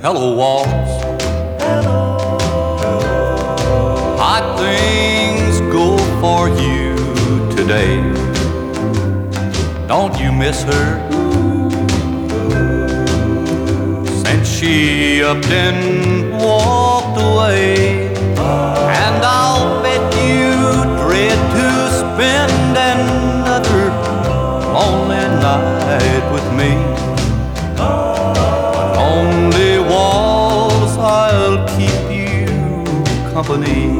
Hello, walls. Hot things go for you today. Don't you miss her? Since she upped and walked away. And I'll bet you dread to spend another lonely night with me. But only walls, I'll keep you company.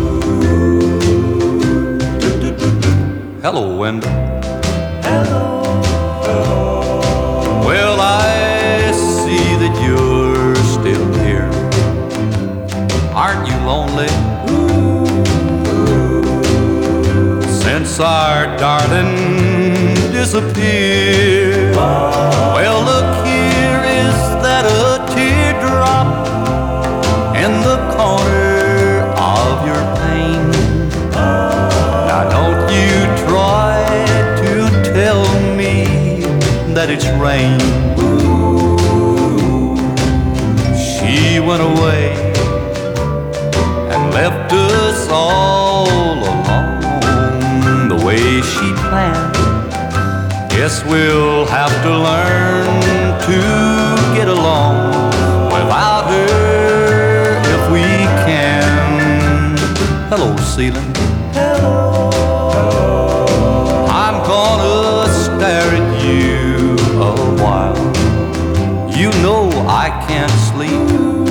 Hello, Wendell. Well, I see that you're still here. Aren't you lonely? Since our darling disappeared. Well, look, here is that a teardrop in the corner of your pain. Now don't you try to tell me that it's rain. She went away and left us all alone the way she planned. Guess we'll have to learn to get along without her if we can. Hello, ceiling. I'm gonna stare at you a while. You know I can't sleep,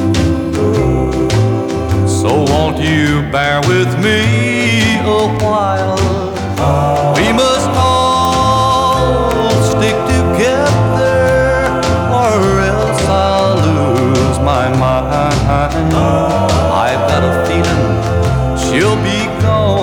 so won't you bear with me a while? We must all stick together, or else I'll lose my mind. I've got a feeling she'll be gone